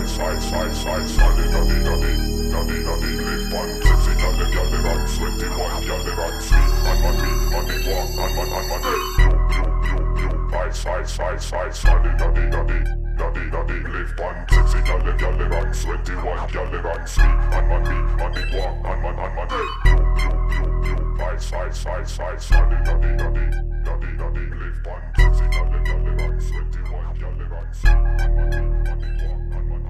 live one, sexy gal, the gal, the run, sweaty one, gal, the run, sleep, and man, me, and the walk, and man, you, live one, sexy gal, the run, sweaty one, gal, the run, sleep, and man, me, and the walk, and man, you, live one, sexy gal, the run, sweaty one, gal, the run, sleep, and man, me, and the walk, and man.